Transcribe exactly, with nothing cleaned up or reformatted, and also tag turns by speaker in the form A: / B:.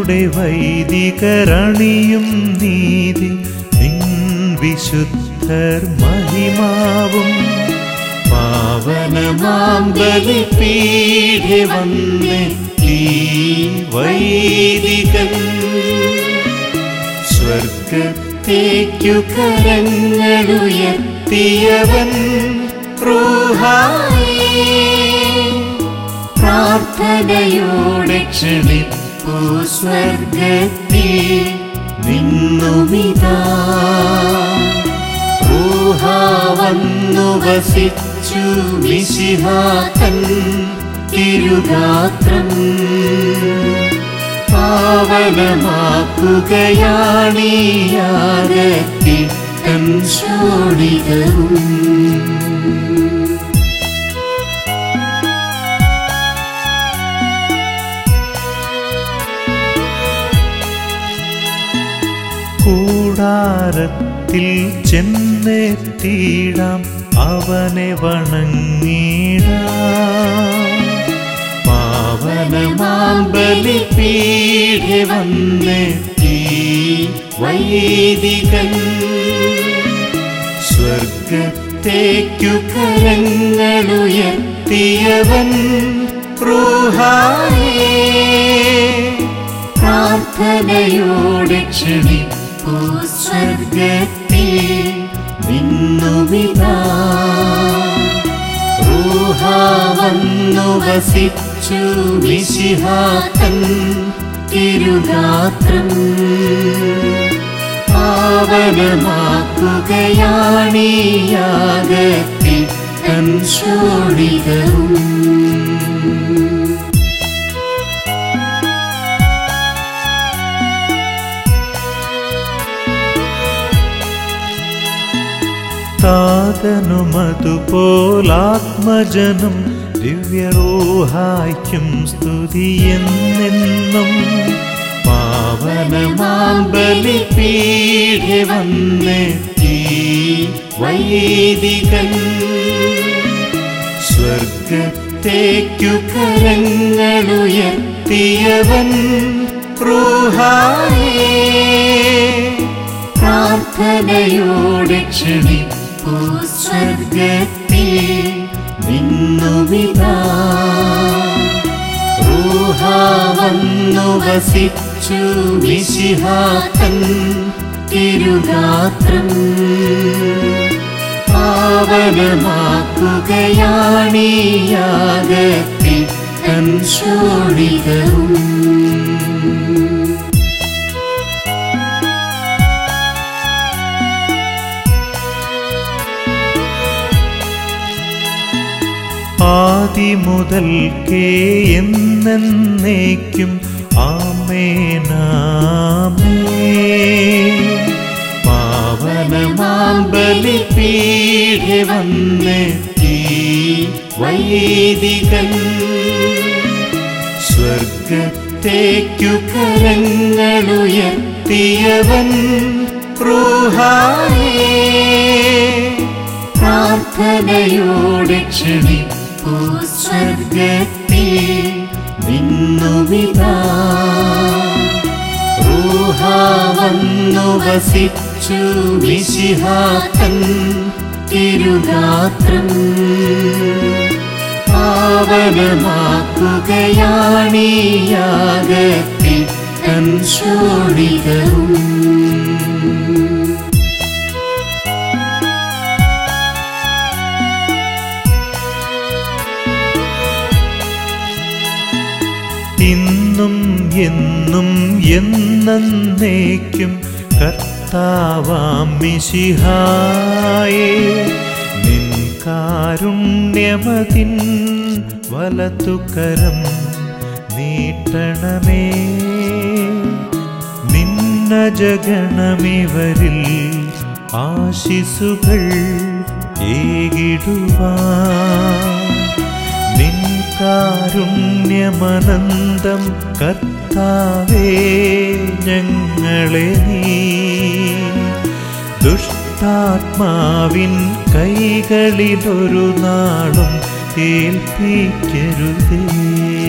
A: നിന്നുടെ വൈദികരണിയും നീതി നിൻ വിശുദ്ധർ മഹിമാവും പാവനമാം ബലിപീഠേ വന്നെത്തി വൈദികൻ സ്വർഗത്തേക്കു കരങ്ങളുയർത്തിയവൻ റൂഹായേ പ്രാർത്ഥനയോടെ ക്ഷണിപ്പൂ സ്വർഗത്തിൽ നിന്നുമിതാ റൂഹാ വന്നു വസിച്ചു മിശിഹാതൻ തിരുഗാത്രം പാവനമാക്കുകയാണീ യാഗത്തിൽ തൻ ശോണിതവും കൂടാരത്തിൽ ചെന്നെത്തിയിടാം അവനെ വണങ്ങിടാം പാവനമാം ബലിപീഠേ വന്നെത്തി വൈദികൻ സ്വർഗത്തേക്കു കരങ്ങളുയർത്തിയവൻ റൂഹായേ പ്രാർത്ഥനയോടെ ക്ഷണിപ്പൂ സ്വർഗത്തിൽ നിന്നുമിതാ റൂഹാ വന്നു വസിച്ചു മിശിഹാതൻ തിരുഗാത്രം പാവനമാക്കുകയാണീ യാഗത്തിൽ തൻ ശോണിതവും താതനുമതുപോലാത്മജനും ദിവ്യറൂഹായ്ക്കും സ്തുതിയെന്നെന്നും പാവനമാം ബലിപീഠേ വന്നെത്തി വൈദികൻ സ്വർഗത്തേക്കു കരങ്ങളുയർത്തിയവൻ റൂഹായേ പ്രാർത്ഥനയോടെ ക്ഷണിപ്പൂ സ്വർഗത്തിൽ നിന്നുമിതാ റൂഹാ വന്നു വസിച്ചു മിശിഹാതൻ തിരുഗാത്രം പാവനമാക്കുകയാണീ യാഗത്തിൽ തൻ ശോണിതവും ആദിമുതൽക്കേ എന്നേക്കും ആമേനാമേൻ പാവനമാം ബലിപീഠേ വന്നെത്തി വൈദികൻ സ്വർഗത്തേക്കു കരങ്ങളുയർത്തിയവൻ റൂഹായേ പ്രാർത്ഥനയോടെ ക്ഷണിപ്പൂ സ്വർഗത്തിൽ നിന്നുമിതാ റൂഹാ വന്നു വസിച്ചു മിശിഹാതൻ തിരുഗാത്രം പാവനമാക്കുകയാണീ യാഗത്തിൽ തൻ ശോണിതവും ഇന്നും എന്നും എന്നേക്കും കർത്താവാം മിശിഹായേ നിൻ കാരുണ്യമതിൻ വലതുകരം നീട്ടണമേ നിന്നജഗണമിവരിൽ ആശിസുകൾ ഏകിടുവാൻ നിൻ കാരുണ്യമനന്തം കർത്താവേ ഞങ്ങളെ നീ ദുഷ്ടാത്മാവിൻ കൈകളിലൊരു നാളും ഏൽപ്പിക്കരുതേ.